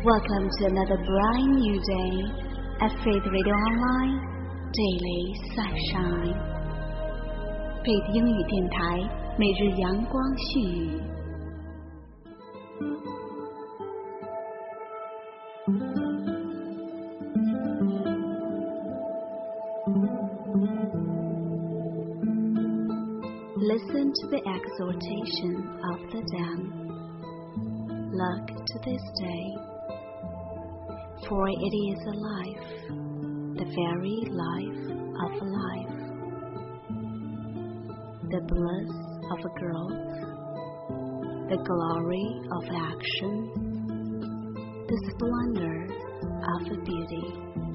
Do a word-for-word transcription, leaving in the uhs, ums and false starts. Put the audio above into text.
Welcome to another bright new day at Faith Radio Online Daily Sunshine。 Faith 英语电台每日阳光絮语。Listen to the exhortation of the damned. Look to this day, for it is a life, the very life of life, the bliss of growth, the glory of action, the splendor of beauty.